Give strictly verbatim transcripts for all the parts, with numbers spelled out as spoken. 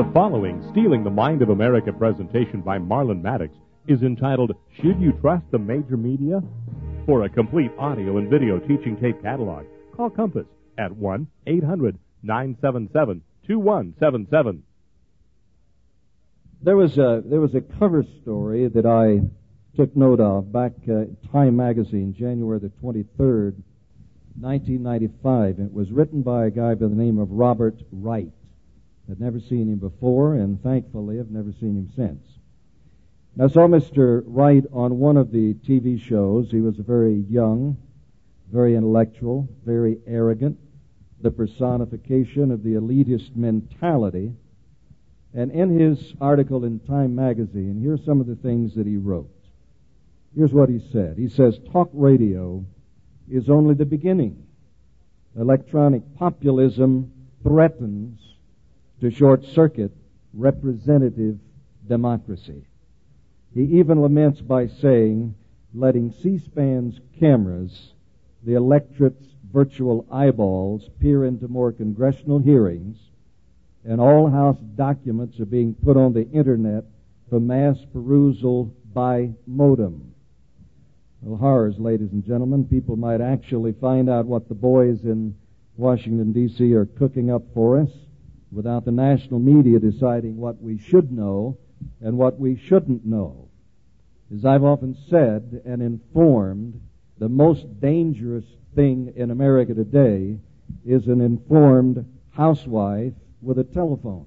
The following Stealing the Mind of America presentation by Marlon Maddox is entitled, Should You Trust the Major Media? For a complete audio and video teaching tape catalog, call Compass at one eight hundred nine seven seven two one seven seven. There was a there was a cover story that I took note of back uh, Time magazine, January the twenty-third, nineteen ninety-five. It was written by a guy by the name of Robert Wright. I'd never seen him before, and thankfully I've never seen him since. I saw Mister Wright on one of the T V shows. He was very young, very intellectual, very arrogant, the personification of the elitist mentality. And in his article in Time magazine, here's some of the things that he wrote. Here's what he said. He says, talk radio is only the beginning. Electronic populism threatens to short-circuit representative democracy. He even laments by saying, letting C-SPAN's cameras, the electorate's virtual eyeballs, peer into more congressional hearings, and all House documents are being put on the Internet for mass perusal by modem. Well, horrors, ladies and gentlemen. People might actually find out what the boys in Washington, D C are cooking up for us without the national media deciding what we should know and what we shouldn't know. As I've often said and informed, the most dangerous thing in America today is an informed housewife with a telephone.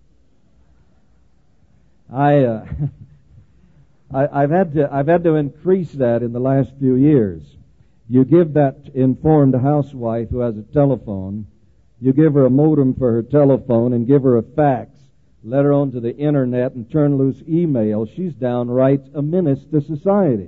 I, uh, I, I've had to, I've had to increase that in the last few years. You give that informed housewife who has a telephone, you give her a modem for her telephone and give her a fax, let her onto the Internet and turn loose email, she's downright a menace to society.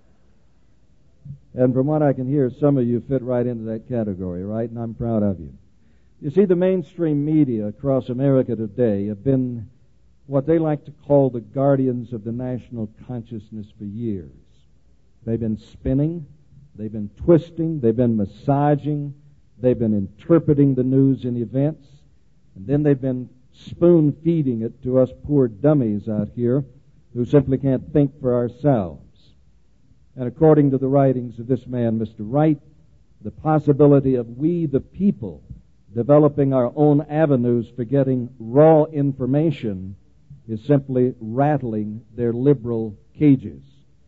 And from what I can hear, some of you fit right into that category, right? And I'm proud of you. You see, the mainstream media across America today have been what they like to call the guardians of the national consciousness for years. They've been spinning, they've been twisting, they've been massaging, they've been interpreting the news and events, and then they've been spoon-feeding it to us poor dummies out here who simply can't think for ourselves. And according to the writings of this man, Mister Wright, the possibility of we the people developing our own avenues for getting raw information is simply rattling their liberal cages.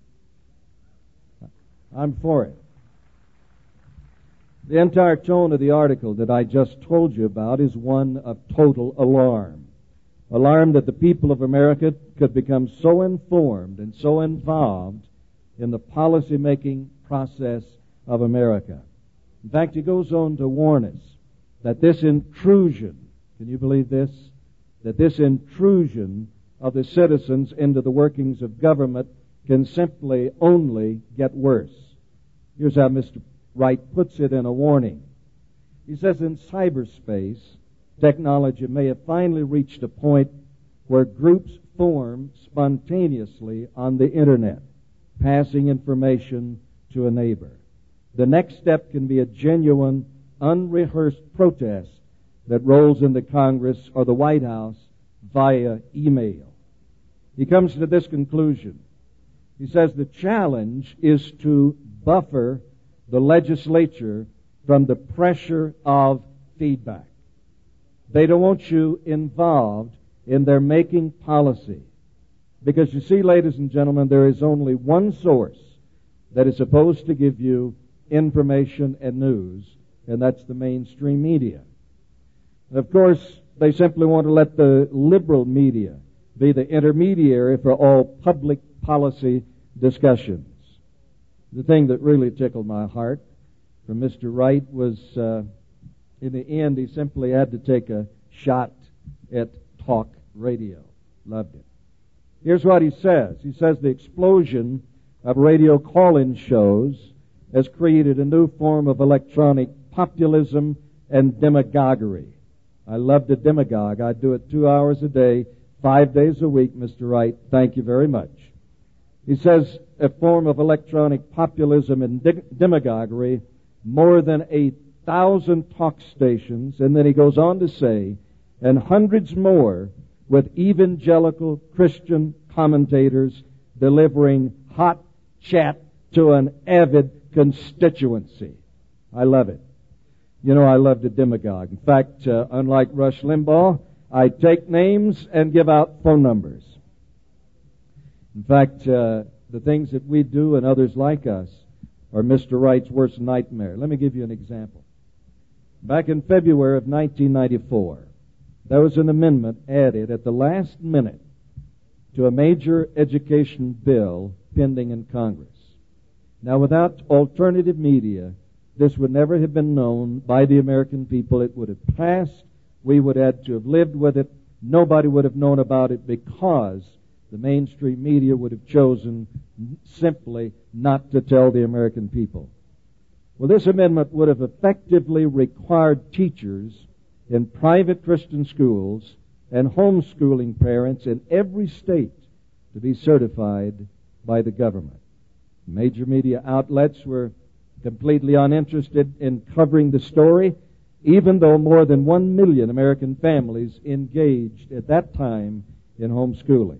I'm for it. The entire tone of the article that I just told you about is one of total alarm. Alarm that the people of America could become so informed and so involved in the policy-making process of America. In fact, he goes on to warn us that this intrusion, can you believe this? That this intrusion of the citizens into the workings of government can simply only get worse. Here's how Mister Wright puts it in a warning. He says in cyberspace, technology may have finally reached a point where groups form spontaneously on the Internet, passing information to a neighbor. The next step can be a genuine, unrehearsed protest that rolls into Congress or the White House via email. He comes to this conclusion. He says the challenge is to buffer the legislature from the pressure of feedback. They don't want you involved in their making policy. Because you see, ladies and gentlemen, there is only one source that is supposed to give you information and news, and that's the mainstream media. And of course, they simply want to let the liberal media be the intermediary for all public policy discussions. The thing that really tickled my heart from Mister Wright was, uh, in the end, he simply had to take a shot at talk radio. Loved it. Here's what he says. He says the explosion of radio call-in shows has created a new form of electronic populism and demagoguery. I love the demagogue. I do it two hours a day, five days a week, Mister Wright. Thank you very much. He says a form of electronic populism and de- demagoguery, more than a thousand talk stations, and then he goes on to say, and hundreds more with evangelical Christian commentators delivering hot chat to an avid constituency. I love it. You know, I love the demagogue. In fact, uh, unlike Rush Limbaugh, I take names and give out phone numbers. In fact, uh, the things that we do and others like us are Mister Wright's worst nightmare. Let me give you an example. Back in February of nineteen ninety-four, there was an amendment added at the last minute to a major education bill pending in Congress. Now, without alternative media, this would never have been known by the American people. It would have passed. We would have had to have lived with it. Nobody would have known about it because the mainstream media would have chosen simply not to tell the American people. Well, this amendment would have effectively required teachers in private Christian schools and homeschooling parents in every state to be certified by the government. Major media outlets were completely uninterested in covering the story, even though more than one million American families engaged at that time in homeschooling.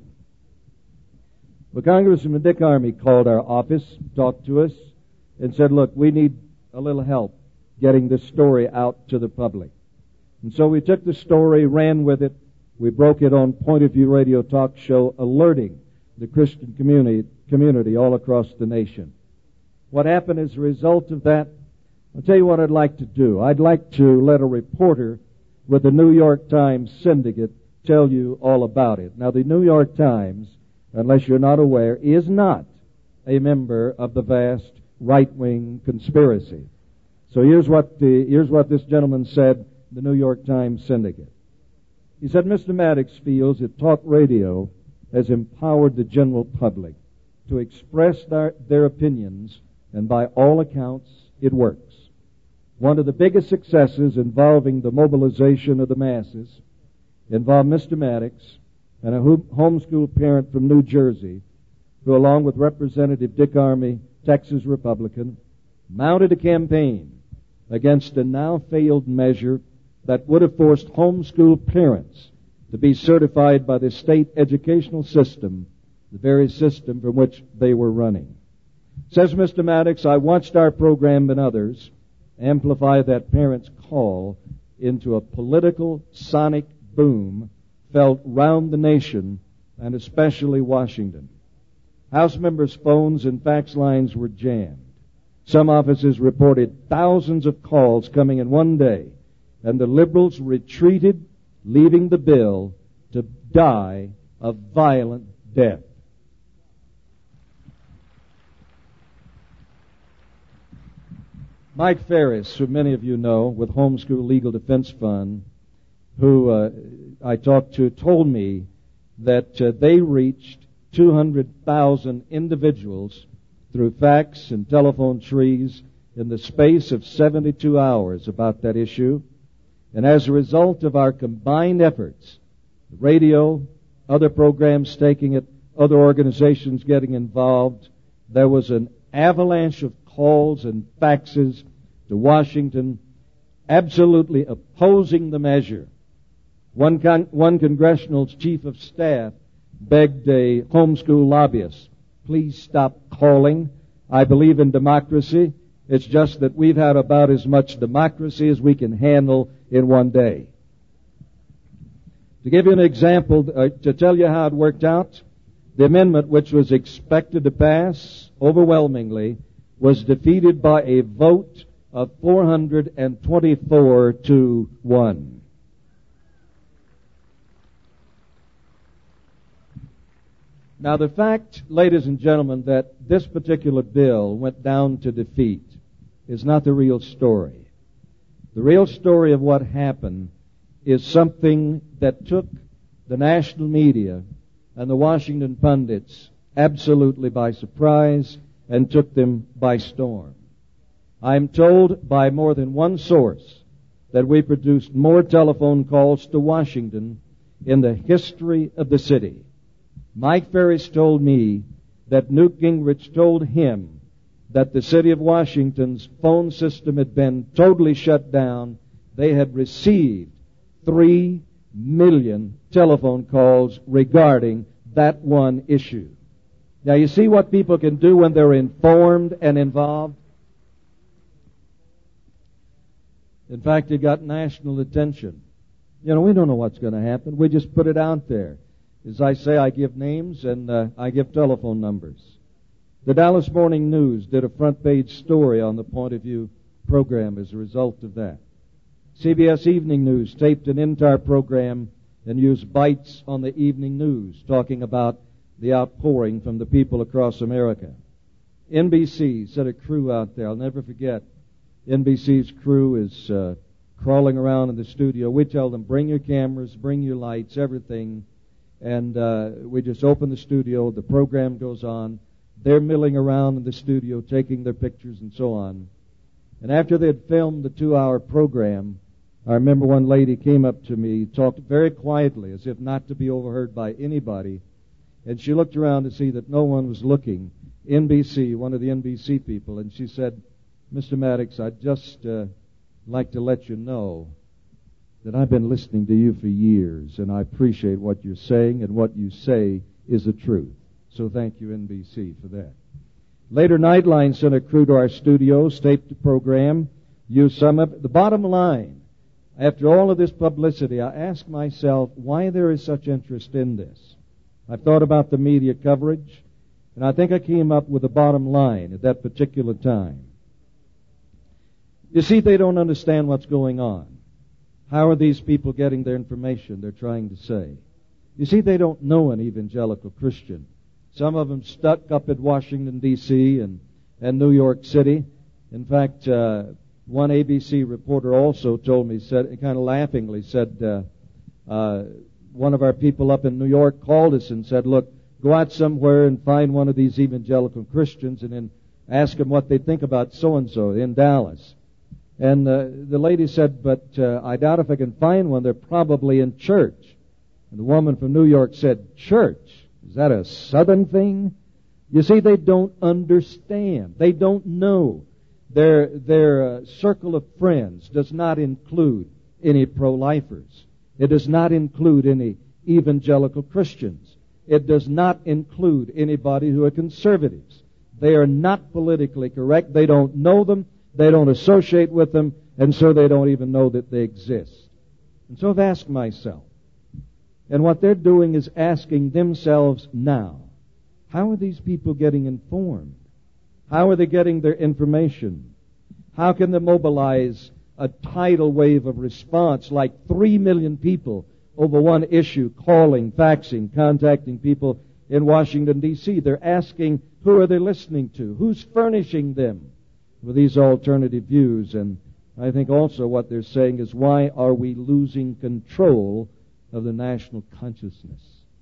Well, Congressman Dick Armey called our office, talked to us, and said, look, we need a little help getting this story out to the public. And so we took the story, ran with it. We broke it on Point of View Radio Talk Show, alerting the Christian community, community all across the nation. What happened as a result of that? I'll tell you what I'd like to do. I'd like to let a reporter with the New York Times Syndicate tell you all about it. Now, the New York Times, unless you're not aware, is not a member of the vast right-wing conspiracy. So here's what the, here's what this gentleman said, the New York Times Syndicate. He said, Mister Maddox feels that talk radio has empowered the general public to express their, their opinions, and by all accounts, it works. One of the biggest successes involving the mobilization of the masses involved Mister Maddox and a homeschool parent from New Jersey who, along with Representative Dick Armey, Texas Republican, mounted a campaign against a now failed measure that would have forced homeschool parents to be certified by the state educational system, the very system from which they were running. Says Mister Maddox, I watched our program and others amplify that parent's call into a political sonic boom felt round the nation and especially Washington. House members' phones and fax lines were jammed. Some offices reported thousands of calls coming in one day, and the liberals retreated, leaving the bill to die a violent death. Mike Ferris, who many of you know, with Homeschool Legal Defense Fund, who uh, I talked to, told me that uh, they reached two hundred thousand individuals through fax and telephone trees in the space of seventy-two hours about that issue. And as a result of our combined efforts, the radio, other programs taking it, other organizations getting involved, there was an avalanche of calls and faxes to Washington absolutely opposing the measure. One, con- one congressional chief of staff begged a homeschool lobbyist, please stop calling. I believe in democracy. It's just that we've had about as much democracy as we can handle in one day. To give you an example, uh, to tell you how it worked out, the amendment, which was expected to pass overwhelmingly, was defeated by a vote of four hundred twenty-four to one. Now, the fact, ladies and gentlemen, that this particular bill went down to defeat is not the real story. The real story of what happened is something that took the national media and the Washington pundits absolutely by surprise and took them by storm. I'm told by more than one source that we produced more telephone calls to Washington in the history of the city. Mike Ferris told me that Newt Gingrich told him that the city of Washington's phone system had been totally shut down. They had received three million telephone calls regarding that one issue. Now, you see what people can do when they're informed and involved? In fact, it got national attention. You know, we don't know what's going to happen. We just put it out there. As I say, I give names and uh, I give telephone numbers. The Dallas Morning News did a front-page story on the Point of View program as a result of that. C B S Evening News taped an entire program and used bites on the evening news talking about the outpouring from the people across America. N B C sent a crew out there. I'll never forget. N B C's crew is uh, crawling around in the studio. We tell them, bring your cameras, bring your lights, everything. And uh, we just open the studio. The program goes on. They're milling around in the studio, taking their pictures and so on. And after they had filmed the two-hour program, I remember one lady came up to me, talked very quietly, as if not to be overheard by anybody. And she looked around to see that no one was looking. N B C, one of the N B C people, and she said, Mister Maddox, I'd just uh, like to let you know that I've been listening to you for years, and I appreciate what you're saying, and what you say is the truth. So thank you, N B C, for that. Later, Nightline sent a crew to our studios, taped the program, used some of it. The bottom line, after all of this publicity, I asked myself why there is such interest in this. I've thought about the media coverage, and I think I came up with the bottom line at that particular time. You see, they don't understand what's going on. How are these people getting their information they're trying to say? You see, they don't know an evangelical Christian. Some of them stuck up at Washington, D C and, and New York City. In fact, uh, one A B C reporter also told me, said, kind of laughingly said, uh, uh, one of our people up in New York called us and said, look, go out somewhere and find one of these evangelical Christians and then ask them what they think about so-and-so in Dallas. And uh, the lady said, but uh, I doubt if I can find one. They're probably in church. And the woman from New York said, church? Is that a southern thing? You see, they don't understand. They don't know. Their, their uh, circle of friends does not include any pro-lifers. It does not include any evangelical Christians. It does not include anybody who are conservatives. They are not politically correct. They don't know them. They don't associate with them, and so they don't even know that they exist. And so I've asked myself, and what they're doing is asking themselves now, how are these people getting informed? How are they getting their information? How can they mobilize a tidal wave of response like three million people over one issue, calling, faxing, contacting people in Washington, D C? They're asking, who are they listening to? Who's furnishing them with these alternative views? And I think also what they're saying is, why are we losing control of the national consciousness?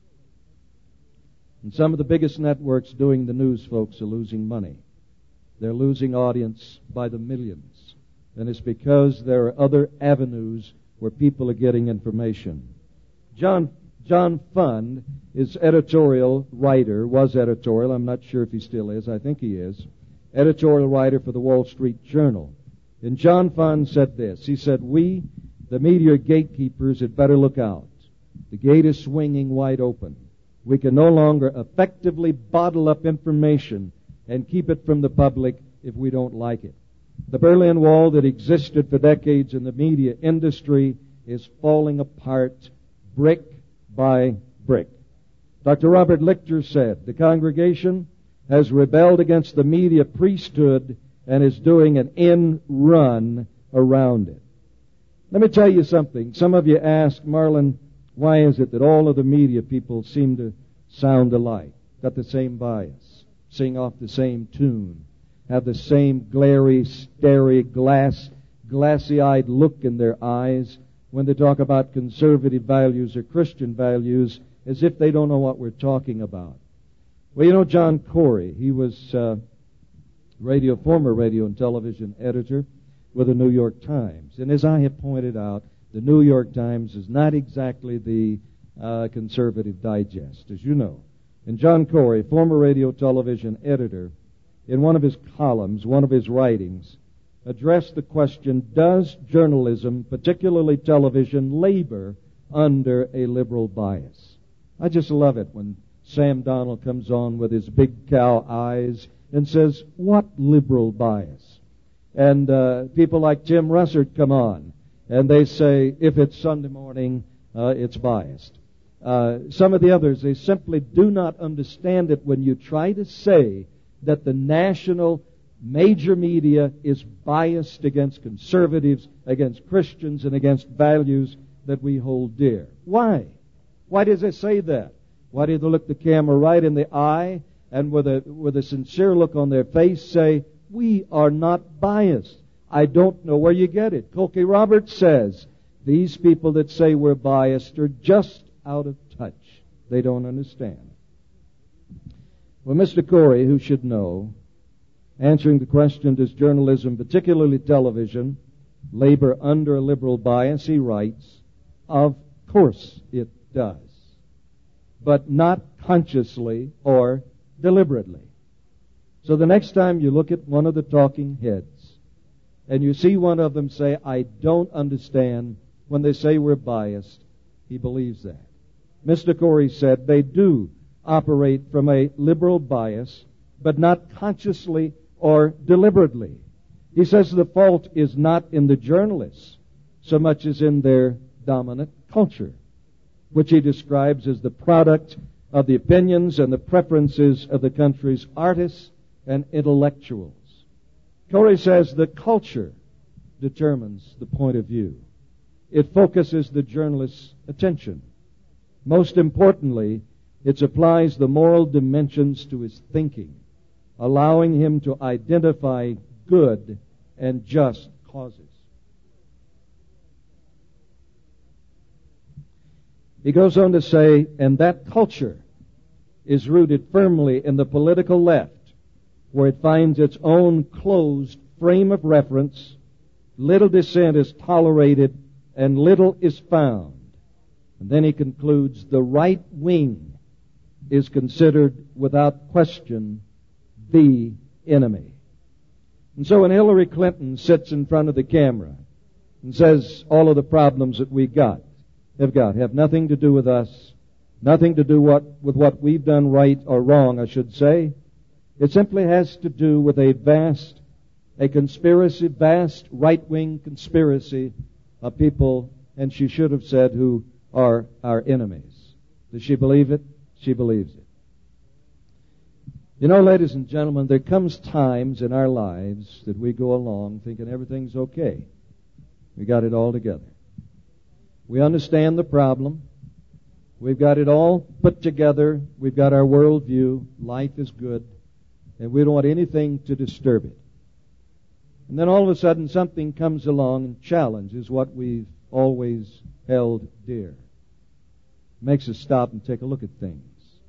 And some of the biggest networks doing the news, folks, are losing money. They're losing audience by the millions. And it's because there are other avenues where people are getting information. John John Fund is editorial writer, was editorial, I'm not sure if he still is, I think he is, editorial writer for the Wall Street Journal. And John Fund said this, he said, we, the media gatekeepers, had better look out. The gate is swinging wide open. We can no longer effectively bottle up information and keep it from the public if we don't like it. The Berlin Wall that existed for decades in the media industry is falling apart brick by brick. Doctor Robert Lichter said, the congregation has rebelled against the media priesthood and is doing an end run around it. Let me tell you something. Some of you ask, Marlon, why is it that all of the media people seem to sound alike, got the same bias, sing off the same tune, have the same glary, starry, glass, glassy-eyed look in their eyes when they talk about conservative values or Christian values, as if they don't know what we're talking about? Well, you know John Corey. He was uh, radio, former radio and television editor with the New York Times. And as I have pointed out, the New York Times is not exactly the uh, conservative digest, as you know. And John Corey, former radio television editor, in one of his columns, one of his writings, addressed the question, does journalism, particularly television, labor under a liberal bias. I just love it when Sam Donald comes on with his big cow eyes and says, what liberal bias? And uh, people like Tim Russert come on, and they say, if it's Sunday morning, uh, it's biased. Uh, some of the others, they simply do not understand it when you try to say that the national major media is biased against conservatives, against Christians, and against values that we hold dear. Why? Why does they say that? Why do they look the camera right in the eye and with a with a sincere look on their face say, we are not biased? I don't know where you get it. Cokie Roberts says, these people that say we're biased are just out of touch. They don't understand. Well, Mister Corey, who should know, answering the question, does journalism, particularly television, labor under a liberal bias, he writes, of course it does, but not consciously or deliberately. So the next time you look at one of the talking heads and you see one of them say, I don't understand when they say we're biased, he believes that. Mister Corey said they do operate from a liberal bias, but not consciously or deliberately. He says the fault is not in the journalists so much as in their dominant culture, which he describes as the product of the opinions and the preferences of the country's artists and intellectuals. Corey says the culture determines the point of view. It focuses the journalist's attention. Most importantly, it supplies the moral dimensions to his thinking, allowing him to identify good and just causes. He goes on to say, and that culture is rooted firmly in the political left, where it finds its own closed frame of reference. Little dissent is tolerated and little is found. And then he concludes, the right wing is considered without question the enemy. And so when Hillary Clinton sits in front of the camera and says all of the problems that we got have got have nothing to do with us, nothing to do what, with what we've done right or wrong, I should say. It simply has to do with a vast, a conspiracy, vast right-wing conspiracy of people, and she should have said, who are our enemies. Does she believe it? She believes it. You know, ladies and gentlemen, there comes times in our lives that we go along thinking everything's okay. We got it all together. We understand the problem. We've got it all put together. We've got our worldview. Life is good. And we don't want anything to disturb it. And then all of a sudden something comes along and challenges what we've always held dear. It makes us stop and take a look at things.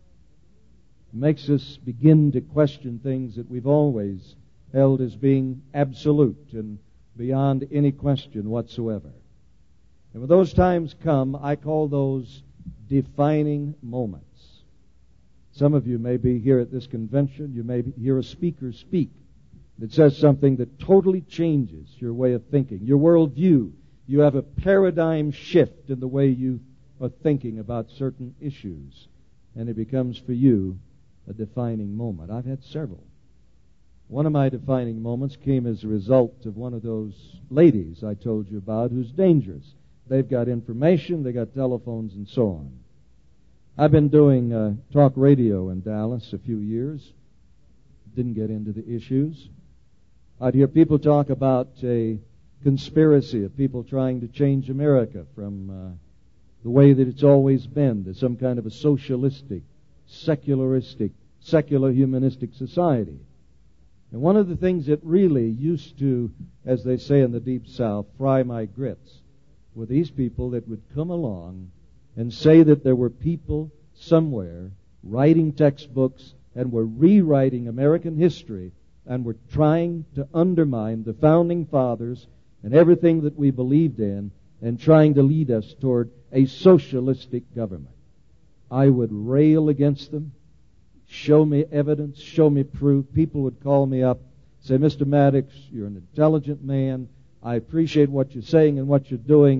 It makes us begin to question things that we've always held as being absolute and beyond any question whatsoever. And when those times come, I call those defining moments. Some of you may be here at this convention. You may hear a speaker speak that says something that totally changes your way of thinking, your worldview. You have a paradigm shift in the way you are thinking about certain issues, and it becomes for you a defining moment. I've had several. One of my defining moments came as a result of one of those ladies I told you about who's dangerous. They've got information, they've got telephones, and so on. I've been doing uh, talk radio in Dallas a few years. Didn't get into the issues. I'd hear people talk about a conspiracy of people trying to change America from uh, the way that it's always been to some kind of a socialistic, secularistic, secular humanistic society. And one of the things that really used to, as they say in the Deep South, fry my grits were these people that would come along and say that there were people somewhere writing textbooks and were rewriting American history and were trying to undermine the founding fathers and everything that we believed in and trying to lead us toward a socialistic government. I would rail against them, show me evidence, show me proof. People would call me up, say, Mister Maddox, you're an intelligent man. I appreciate what you're saying and what you're doing,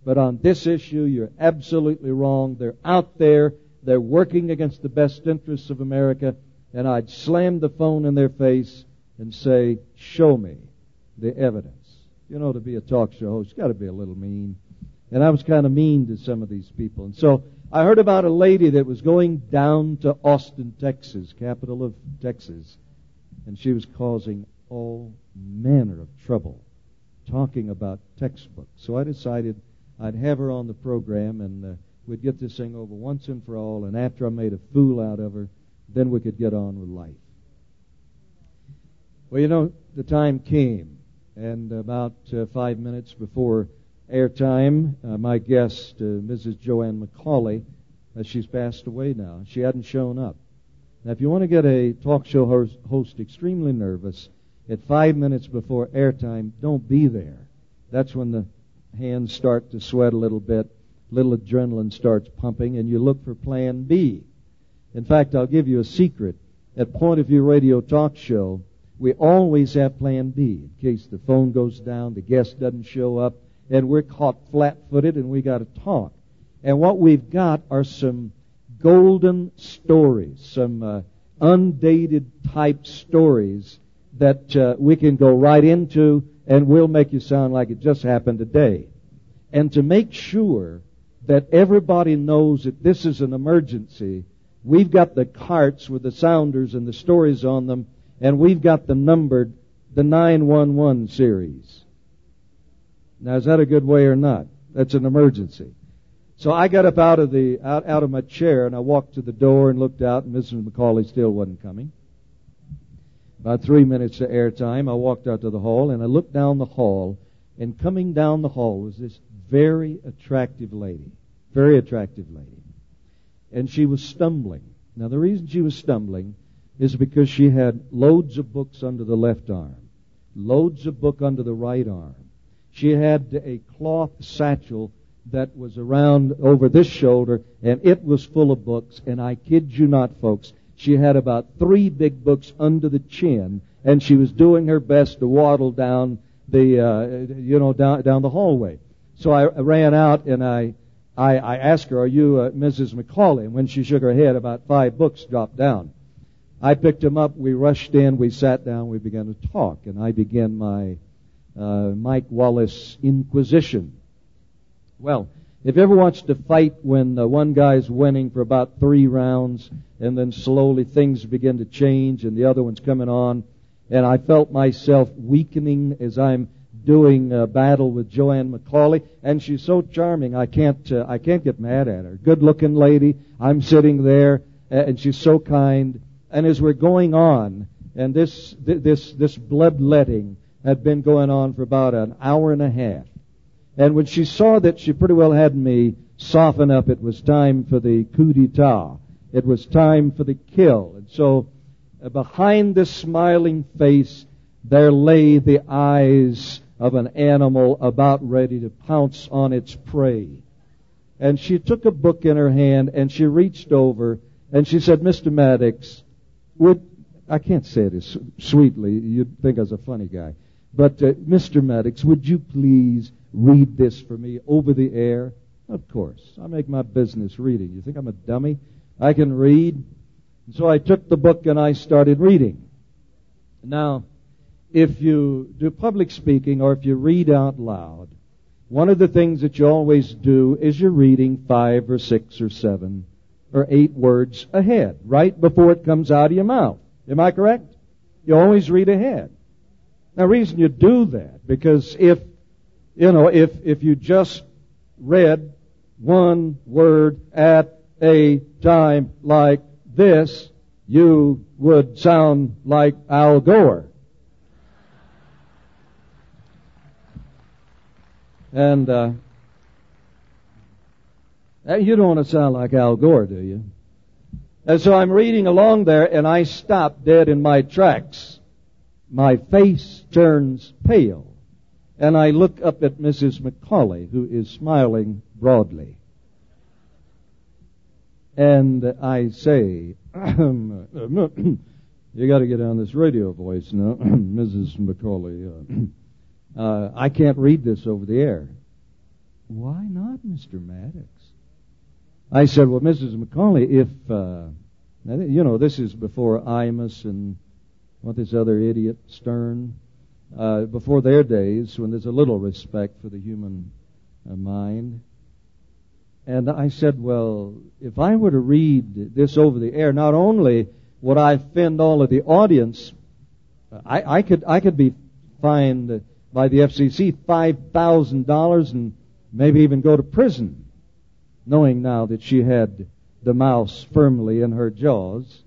but on this issue, you're absolutely wrong. They're out there. They're working against the best interests of America. And I'd slam the phone in their face and say, show me the evidence. You know, to be a talk show host, you've got to be a little mean. And I was kind of mean to some of these people. And so I heard about a lady that was going down to Austin, Texas, capital of Texas, and she was causing all manner of trouble talking about textbooks. So I decided I'd have her on the program, and uh, we'd get this thing over once and for all, and after I made a fool out of her, then we could get on with life. Well, you know, the time came, and about uh, five minutes before airtime, uh, my guest, uh, Missus Joanne McCauley, uh, she's passed away now. She hadn't shown up. Now, if you want to get a talk show host, host extremely nervous, at five minutes before airtime, don't be there. That's when the hands start to sweat a little bit, little adrenaline starts pumping, and you look for plan B. In fact, I'll give you a secret. At Point of View Radio Talk Show, we always have plan B in case the phone goes down, the guest doesn't show up, and we're caught flat-footed and we got to talk. And what we've got are some golden stories, some uh, undated type stories that uh, we can go right into, and we'll make you sound like it just happened today. And to make sure that everybody knows that this is an emergency, we've got the carts with the sounders and the stories on them, and we've got the numbered, the nine one one series. Now, is that a good way or not? That's an emergency. So I got up out of the out, out of my chair, and I walked to the door and looked out, and Missus McCauley still wasn't coming. About three minutes to airtime, I walked out to the hall, and I looked down the hall, and coming down the hall was this very attractive lady, very attractive lady. And she was stumbling. Now, the reason she was stumbling is because she had loads of books under the left arm, loads of book under the right arm. She had a cloth satchel that was around over this shoulder, and it was full of books. And I kid you not, folks, she had about three big books under the chin, and she was doing her best to waddle down the, uh, you know, down down the hallway. So I ran out and I, I, I asked her, "Are you uh, Missus McCauley?" And when she shook her head, about five books dropped down. I picked them up. We rushed in. We sat down. We began to talk, and I began my uh, Mike Wallace Inquisition. Well, if you ever watched a fight when uh, one guy's winning for about three rounds, and then slowly things begin to change, and the other one's coming on, and I felt myself weakening as I'm doing uh, battle with Joanne McCauley, and she's so charming. I can't, uh, I can't get mad at her. Good-looking lady. I'm sitting there, and she's so kind. And as we're going on, and this this this bloodletting had been going on for about an hour and a half. And when she saw that she pretty well had me soften up, it was time for the coup d'etat. It was time for the kill. And so uh, behind this smiling face, there lay the eyes of an animal about ready to pounce on its prey. And she took a book in her hand, and she reached over, and she said, "Mister Maddox, would..." I can't say it as sweetly. You'd think I was a funny guy. But, uh, "Mister Maddox, would you please read this for me over the air?" Of course. I make my business reading. You think I'm a dummy? I can read. And so I took the book and I started reading. Now, if you do public speaking or if you read out loud, one of the things that you always do is you're reading five or six or seven or eight words ahead, right before it comes out of your mouth. Am I correct? You always read ahead. Now, the reason you do that, because if, you know, if, if you just read one word at a time like this, you would sound like Al Gore. And, uh, you don't want to sound like Al Gore, do you? And so I'm reading along there, and I stop dead in my tracks. My face turns pale, and I look up at Missus McCauley, who is smiling broadly. And I say, "You got to get on this radio voice now, Missus McCauley. Uh, uh, I can't read this over the air." why not, Mister Maddox? I said, well, Missus McCauley, if, uh, you know, this is before Imus and what this other idiot, Stern, uh, before their days when there's a little respect for the human uh, mind. And I said, well, if I were to read this over the air, not only would I offend all of the audience, I, I could I could be fined by the F C C five thousand dollars and maybe even go to prison, knowing now that she had the mouse firmly in her jaws.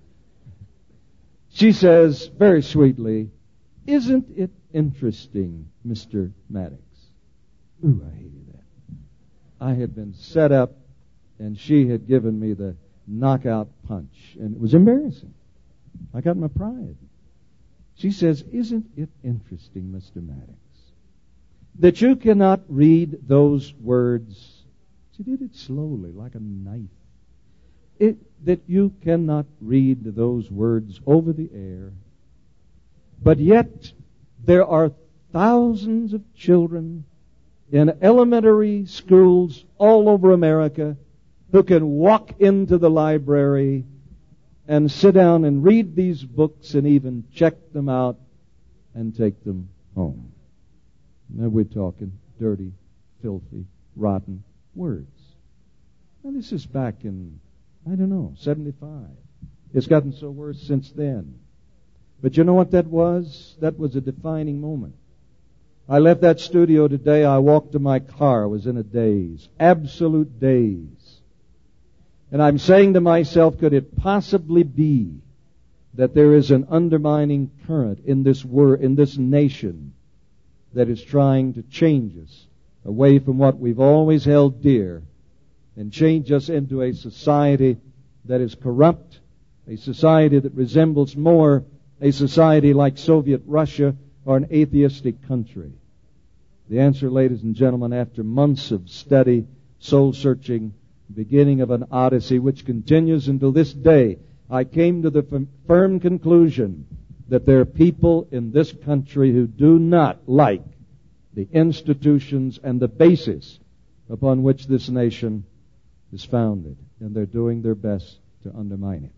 She says very sweetly, isn't it interesting, Mister Maddox? Ooh, I hated that. I had been set up, and she had given me the knockout punch, and it was embarrassing. I got my pride. She says, isn't it interesting, Mister Maddox, that you cannot read those words? She did it slowly, like a knife. It, that you cannot read those words over the air, but yet there are thousands of children in elementary schools all over America who can walk into the library and sit down and read these books and even check them out and take them home. Now we're talking dirty, filthy, rotten words. Now this is back in, I don't know, seventy-five. It's gotten so worse since then. But you know what that was? That was a defining moment. I left that studio today. I walked to my car. I was in a daze, absolute daze. And I'm saying to myself, could it possibly be that there is an undermining current in this wor- in this nation that is trying to change us away from what we've always held dear and change us into a society that is corrupt, a society that resembles more a society like Soviet Russia or an atheistic country? The answer, ladies and gentlemen, after months of study, soul-searching, beginning of an odyssey which continues until this day, I came to the firm conclusion that there are people in this country who do not like the institutions and the basis upon which this nation is founded, and they're doing their best to undermine it.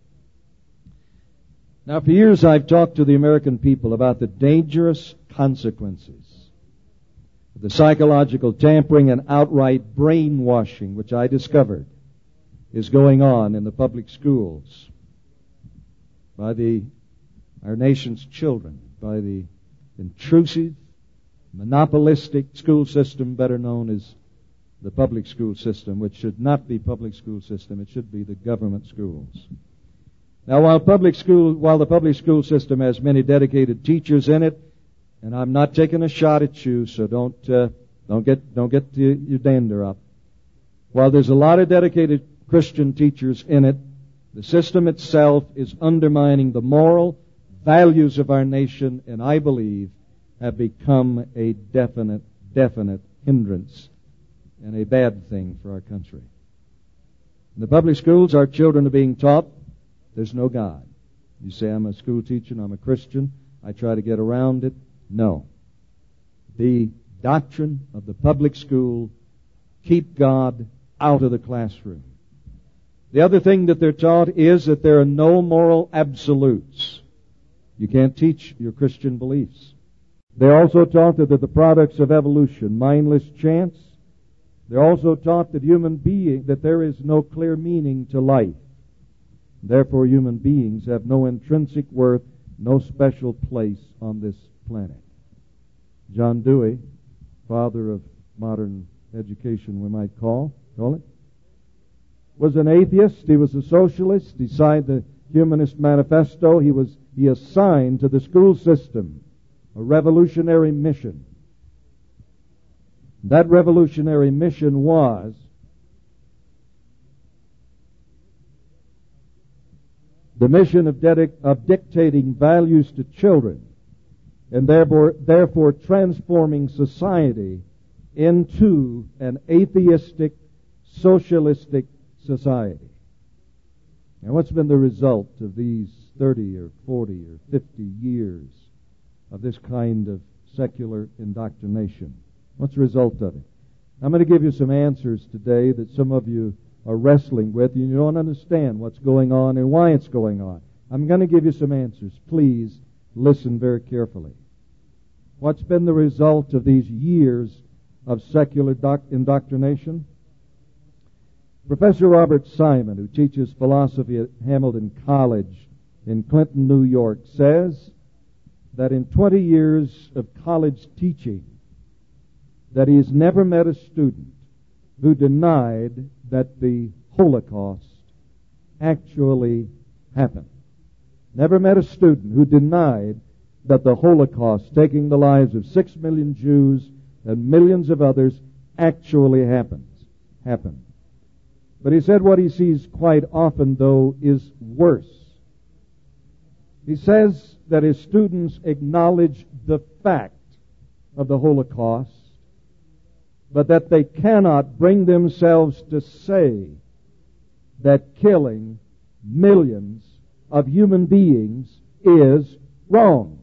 Now, for years I've talked to the American people about the dangerous consequences of the psychological tampering and outright brainwashing which I discovered is going on in the public schools by the our nation's children, by the intrusive, monopolistic school system better known as the public school system, which should not be public school system, it should be the government schools. Now, while public school, while the public school system has many dedicated teachers in it, and I'm not taking a shot at you, so don't uh, don't get don't get your, your dander up. While there's a lot of dedicated Christian teachers in it, the system itself is undermining the moral values of our nation, and I believe have become a definite, definite hindrance and a bad thing for our country. In the public schools, our children are being taught there's no God. You say, I'm a school teacher and I'm a Christian. I try to get around it. No. The doctrine of the public school, keep God out of the classroom. The other thing that they're taught is that there are no moral absolutes. You can't teach your Christian beliefs. They're also taught that they're the products of evolution, mindless chance. They're also taught that human being, that there is no clear meaning to life. Therefore, human beings have no intrinsic worth, no special place on this planet. John Dewey, father of modern education, we might call, call it, was an atheist. He was a socialist. He signed the Humanist Manifesto. He was he assigned to the school system a revolutionary mission. That revolutionary mission was the mission of, dedic- of dictating values to children and therefore, therefore transforming society into an atheistic, socialistic society. Now, what's been the result of these thirty or forty or fifty years of this kind of secular indoctrination? What's the result of it? I'm going to give you some answers today that some of you are wrestling with. You don't understand what's going on and why it's going on. I'm going to give you some answers. Please listen very carefully. What's been the result of these years of secular doc- indoctrination? Professor Robert Simon, who teaches philosophy at Hamilton College in Clinton, New York, says that in twenty years of college teaching, that he has never met a student who denied that the Holocaust actually happened. Never met a student who denied that the Holocaust, taking the lives of six million Jews and millions of others, actually happens. Happened. But he said what he sees quite often, though, is worse. He says that his students acknowledge the fact of the Holocaust, but that they cannot bring themselves to say that killing millions of human beings is wrong.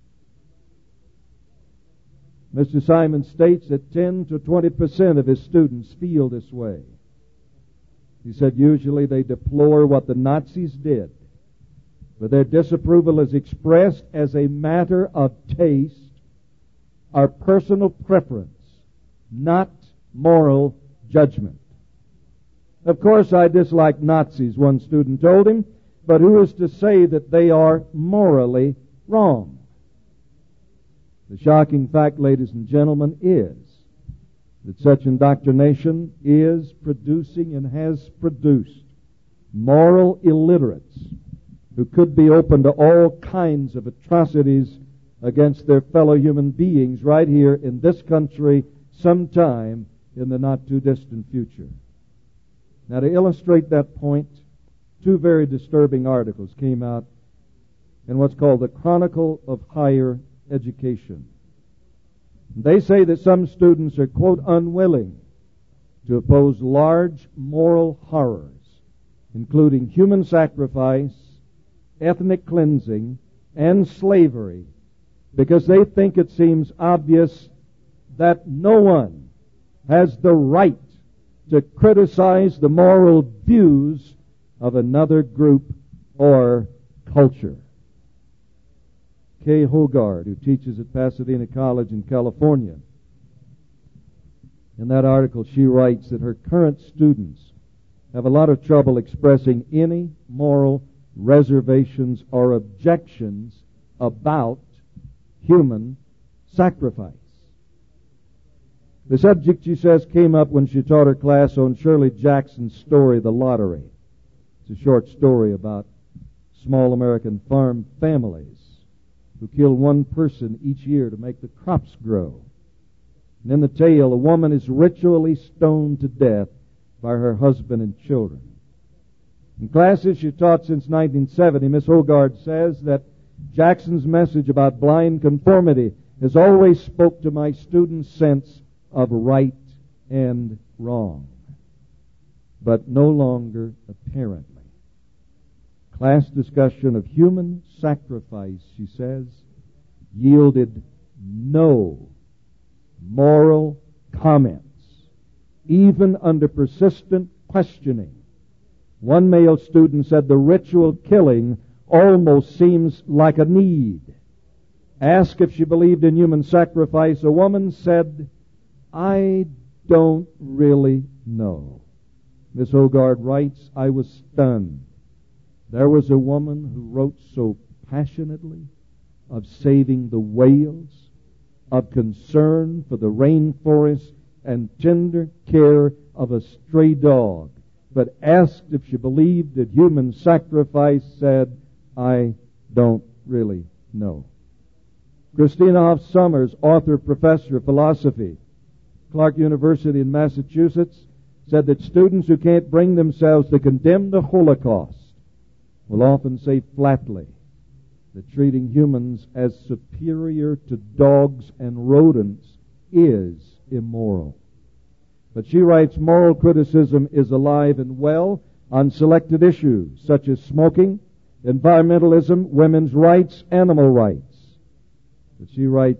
Mister Simon states that ten to twenty percent of his students feel this way. He said usually they deplore what the Nazis did, but their disapproval is expressed as a matter of taste or personal preference, not moral judgment. Of course, I dislike Nazis, one student told him, but who is to say that they are morally wrong? The shocking fact, ladies and gentlemen, is that such indoctrination is producing and has produced moral illiterates who could be open to all kinds of atrocities against their fellow human beings right here in this country sometime in the not-too-distant future. Now, to illustrate that point, two very disturbing articles came out in what's called the Chronicle of Higher Education. They say that some students are, quote, unwilling to oppose large moral horrors, including human sacrifice, ethnic cleansing, and slavery, because they think it seems obvious that no one has the right to criticize the moral views of another group or culture. Kay Hogarth, who teaches at Pasadena College in California, in that article she writes that her current students have a lot of trouble expressing any moral reservations or objections about human sacrifice. The subject, she says, came up when she taught her class on Shirley Jackson's story, The Lottery. It's a short story about small American farm families who kill one person each year to make the crops grow. And in the tale, a woman is ritually stoned to death by her husband and children. In classes she taught since nineteen seventy, Miss Hogarth says that Jackson's message about blind conformity has always spoke to my students' sense of right and wrong, but no longer apparently. Class discussion of human sacrifice, she says, yielded no moral comments, even under persistent questioning. One male student said the ritual killing almost seems like a need. Asked if she believed in human sacrifice, a woman said, I don't really know. Miss Hogarth writes, I was stunned. There was a woman who wrote so passionately of saving the whales, of concern for the rainforest, and tender care of a stray dog, but asked if she believed that human sacrifice, said, I don't really know. Christina Hoff Sommers, author, professor of philosophy, Clark University in Massachusetts, said that students who can't bring themselves to condemn the Holocaust will often say flatly that treating humans as superior to dogs and rodents is immoral. But she writes, moral criticism is alive and well on selected issues such as smoking, environmentalism, women's rights, animal rights. But she writes,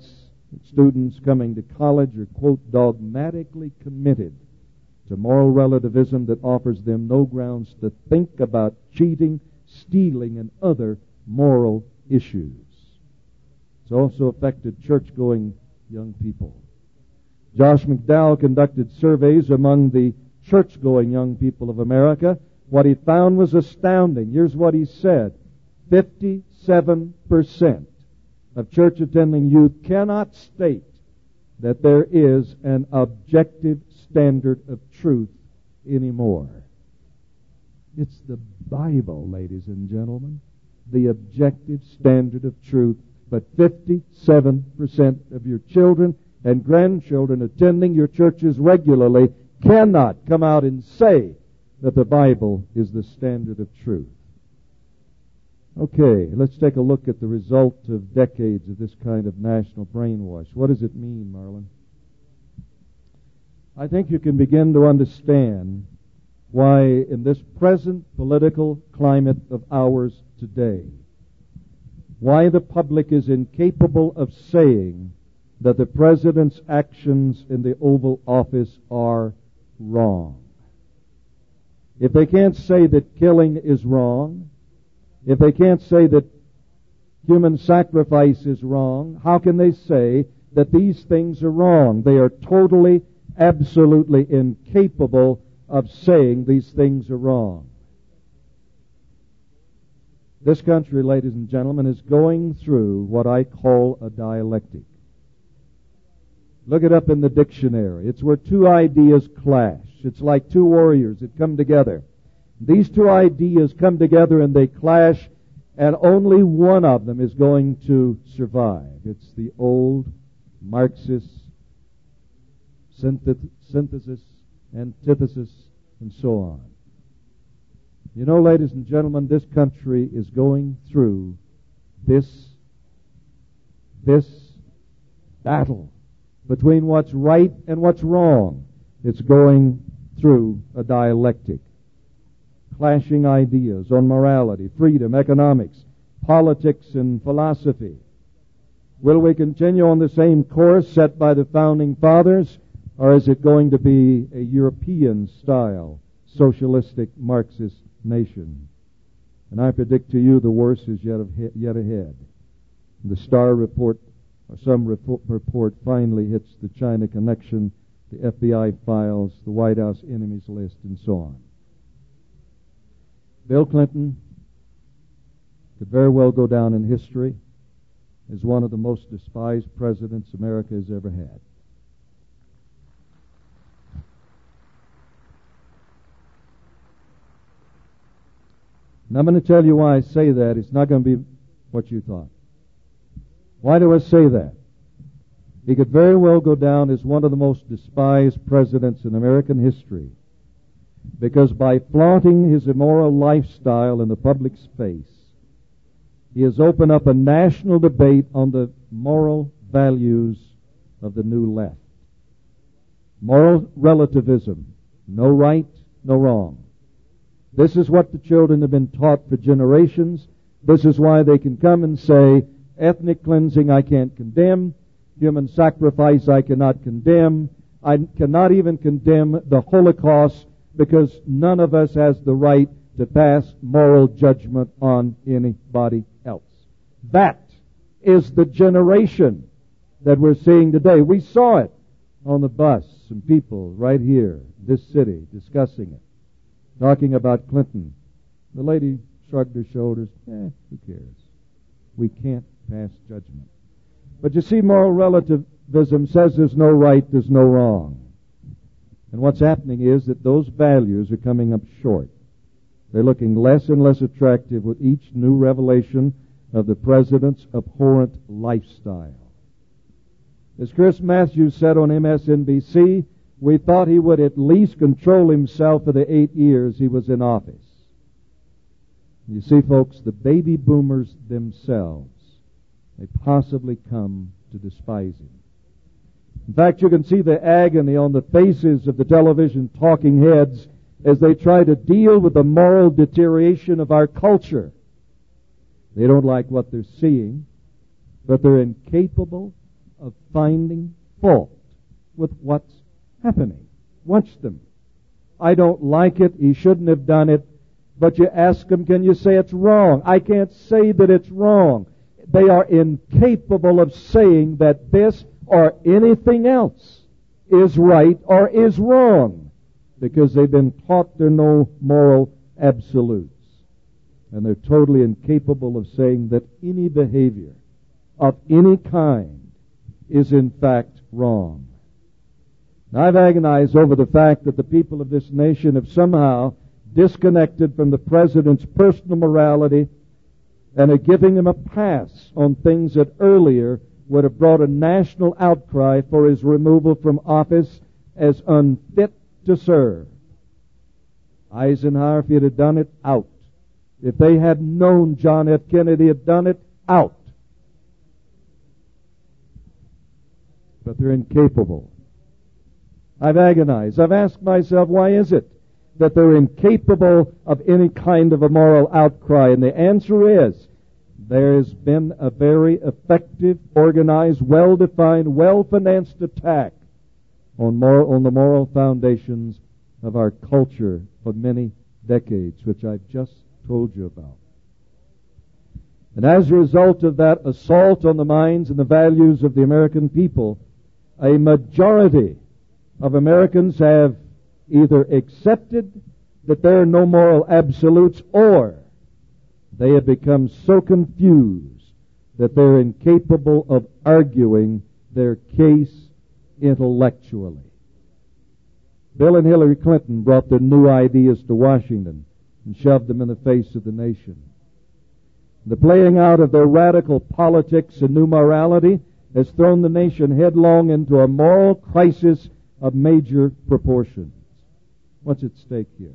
Students coming to college are, quote, dogmatically committed to moral relativism that offers them no grounds to think about cheating, stealing, and other moral issues. It's also affected church-going young people. Josh McDowell conducted surveys among the church-going young people of America. What he found was astounding. Here's what he said. fifty-seven percent of church-attending youth cannot state that there is an objective standard of truth anymore. It's the Bible, ladies and gentlemen, the objective standard of truth. But fifty-seven percent of your children and grandchildren attending your churches regularly cannot come out and say that the Bible is the standard of truth. Okay, let's take a look at the result of decades of this kind of national brainwash. What does it mean, Marlon? I think you can begin to understand why in this present political climate of ours today, why the public is incapable of saying that the President's actions in the Oval Office are wrong. If they can't say that killing is wrong, if they can't say that human sacrifice is wrong, how can they say that these things are wrong? They are totally, absolutely incapable of saying these things are wrong. This country, ladies and gentlemen, is going through what I call a dialectic. Look it up in the dictionary. It's where two ideas clash. It's like two warriors that come together. These two ideas come together and they clash, and only one of them is going to survive. It's the old Marxist synth- synthesis, antithesis, and so on. You know, ladies and gentlemen, this country is going through this, this battle between what's right and what's wrong. It's going through a dialectic. Clashing ideas on morality, freedom, economics, politics, and philosophy. Will we continue on the same course set by the Founding Fathers, or is it going to be a European-style, socialistic, Marxist nation? And I predict to you the worst is yet, yet ahead. The Star report, or some report, finally hits the China connection, the F B I files, the White House enemies list, and so on. Bill Clinton could very well go down in history as one of the most despised presidents America has ever had. And I'm going to tell you why I say that. It's not going to be what you thought. Why do I say that? He could very well go down as one of the most despised presidents in American history, because by flaunting his immoral lifestyle in the public space, he has opened up a national debate on the moral values of the new left. Moral relativism. No right, no wrong. This is what the children have been taught for generations. This is why they can come and say, ethnic cleansing I can't condemn, human sacrifice I cannot condemn, I cannot even condemn the Holocaust, because none of us has the right to pass moral judgment on anybody else. That is the generation that we're seeing today. We saw it on the bus, some people right here, this city, discussing it, talking about Clinton. The lady shrugged her shoulders. Eh, who cares? We can't pass judgment. But you see, moral relativism says there's no right, there's no wrong. And what's happening is that those values are coming up short. They're looking less and less attractive with each new revelation of the president's abhorrent lifestyle. As Chris Matthews said on M S N B C, we thought he would at least control himself for the eight years he was in office. You see, folks, the baby boomers themselves may possibly come to despise him. In fact, you can see the agony on the faces of the television talking heads as they try to deal with the moral deterioration of our culture. They don't like what they're seeing, but they're incapable of finding fault with what's happening. Watch them. I don't like it. He shouldn't have done it. But you ask them, can you say it's wrong? I can't say that it's wrong. They are incapable of saying that this or anything else is right or is wrong, because they've been taught there are no moral absolutes. And they're totally incapable of saying that any behavior of any kind is in fact wrong. Now, I've agonized over the fact that the people of this nation have somehow disconnected from the President's personal morality and are giving him a pass on things that earlier would have brought a national outcry for his removal from office as unfit to serve. Eisenhower, if he'd have done it, out. If they had known John F. Kennedy had done it, out. But they're incapable. I've agonized. I've asked myself, why is it that they're incapable of any kind of a moral outcry? And the answer is, there's been a very effective, organized, well-defined, well-financed attack on, moral, on the moral foundations of our culture for many decades, which I've just told you about. And as a result of that assault on the minds and the values of the American people, a majority of Americans have either accepted that there are no moral absolutes, or they have become so confused that they're incapable of arguing their case intellectually. Bill and Hillary Clinton brought their new ideas to Washington and shoved them in the face of the nation. The playing out of their radical politics and new morality has thrown the nation headlong into a moral crisis of major proportions. What's at stake here?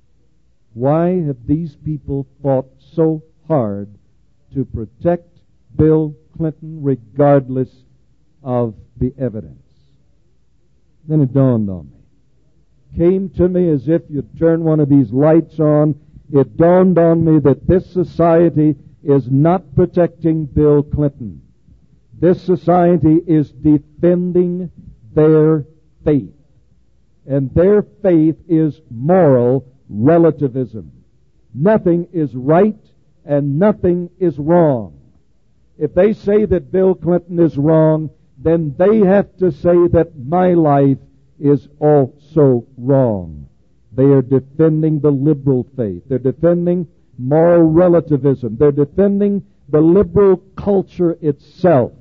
Why have these people fought so hard to protect Bill Clinton regardless of the evidence? Then it dawned on me. Came to me as if you'd turn one of these lights on. It dawned on me that this society is not protecting Bill Clinton. This society is defending their faith. And their faith is moral relativism. Nothing is right and nothing is wrong. If they say that Bill Clinton is wrong, then they have to say that my life is also wrong. They are defending the liberal faith. They're defending moral relativism. They're defending the liberal culture itself.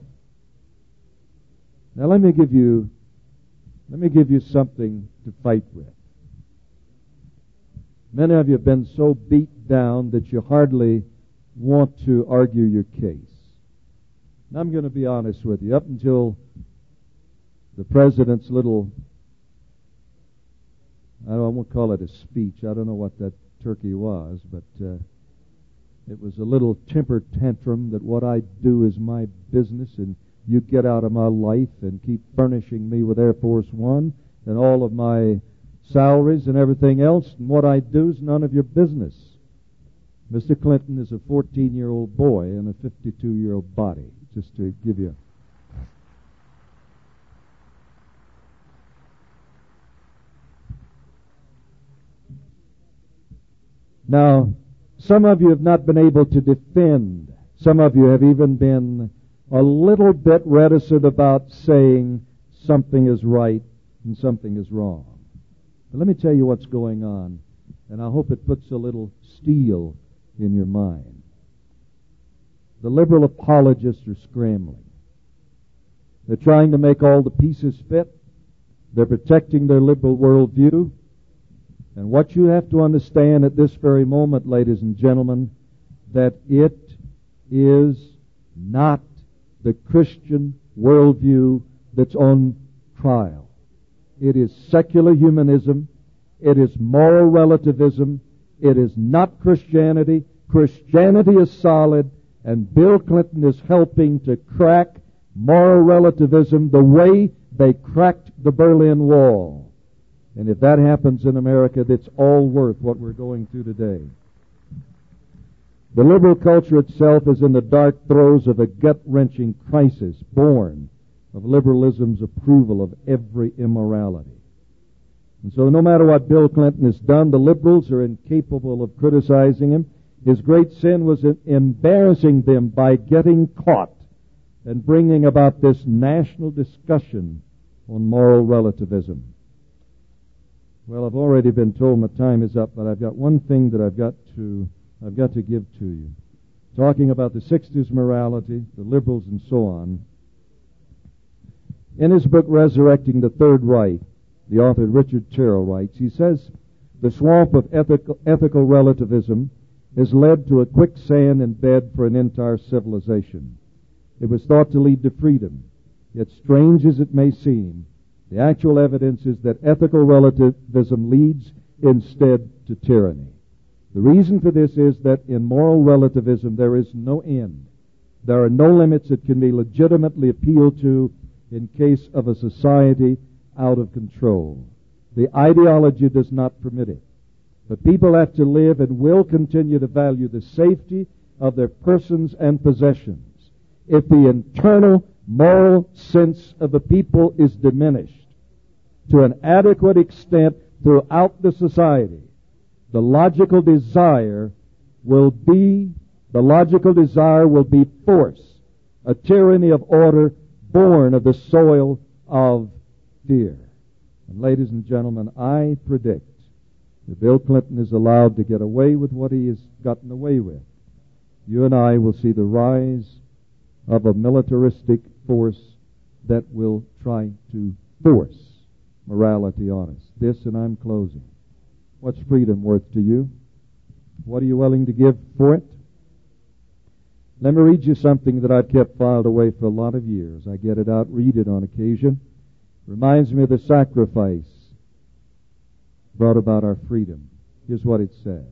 Now let me give you Let me give you something to fight with. Many of you have been so beat down that you hardly want to argue your case. And I'm going to be honest with you. Up until the President's little, I don't I won't call it a speech. I don't know what that turkey was, but uh, it was a little temper tantrum that what I do is my business, and you get out of my life and keep furnishing me with Air Force One and all of my salaries and everything else, and what I do is none of your business. Mister Clinton is a fourteen-year-old boy in a fifty-two-year-old body, just to give you. Now, some of you have not been able to defend. Some of you have even been a little bit reticent about saying something is right and something is wrong. But let me tell you what's going on, and I hope it puts a little steel in your mind. The liberal apologists are scrambling. They're trying to make all the pieces fit. They're protecting their liberal worldview. And what you have to understand at this very moment, ladies and gentlemen, that it is not the Christian worldview that's on trial. It is secular humanism. It is moral relativism. It is not Christianity. Christianity is solid, and Bill Clinton is helping to crack moral relativism the way they cracked the Berlin Wall. And if that happens in America, that's all worth what we're going through today. The liberal culture itself is in the dark throes of a gut-wrenching crisis born of liberalism's approval of every immorality. And so no matter what Bill Clinton has done, the liberals are incapable of criticizing him. His great sin was in embarrassing them by getting caught and bringing about this national discussion on moral relativism. Well, I've already been told my time is up, but I've got one thing that I've got to I've got to give to you. Talking about the sixties morality, the liberals, and so on. In his book, Resurrecting the Third Reich, the author Richard Terrell writes, he says, the swamp of ethical, ethical relativism has led to a quicksand and bed for an entire civilization. It was thought to lead to freedom. Yet strange as it may seem, the actual evidence is that ethical relativism leads instead to tyranny. The reason for this is that in moral relativism there is no end. There are no limits that can be legitimately appealed to in case of a society out of control. The ideology does not permit it. But people have to live and will continue to value the safety of their persons and possessions. If the internal moral sense of the people is diminished to an adequate extent throughout the society, the logical desire will be, the logical desire will be force, a tyranny of order born of the soil of fear. And ladies and gentlemen, I predict that Bill Clinton is allowed to get away with what he has gotten away with. You and I will see the rise of a militaristic force that will try to force morality on us. This, and I'm closing. What's freedom worth to you? What are you willing to give for it? Let me read you something that I've kept filed away for a lot of years. I get it out, read it on occasion. Reminds me of the sacrifice brought about our freedom. Here's what it says.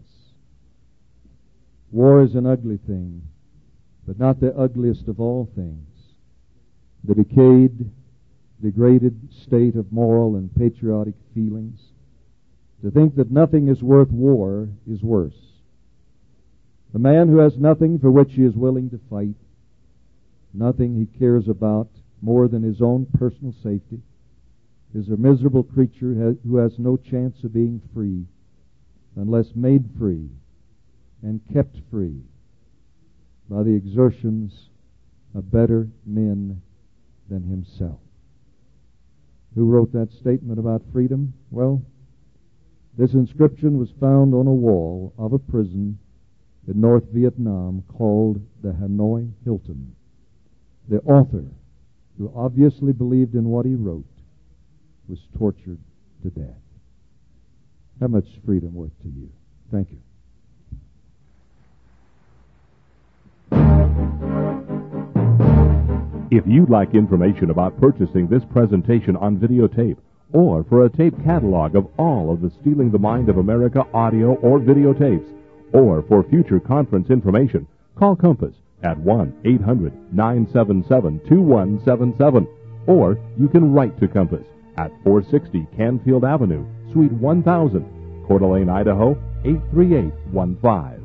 War is an ugly thing, but not the ugliest of all things. The decayed, degraded state of moral and patriotic feelings. To think that nothing is worth war is worse. The man who has nothing for which he is willing to fight, nothing he cares about more than his own personal safety, is a miserable creature who has no chance of being free unless made free and kept free by the exertions of better men than himself. Who wrote that statement about freedom? Well, this inscription was found on a wall of a prison in North Vietnam called the Hanoi Hilton. The author, who obviously believed in what he wrote, was tortured to death. How much freedom worth to you? Thank you. If you'd like information about purchasing this presentation on videotape, or for a tape catalog of all of the Stealing the Mind of America audio or videotapes, or for future conference information, call Compass at one eight hundred nine seven seven two one seven seven, or you can write to Compass at four sixty Canfield Avenue, Suite one thousand, Coeur d'Alene, Idaho eight three eight one five.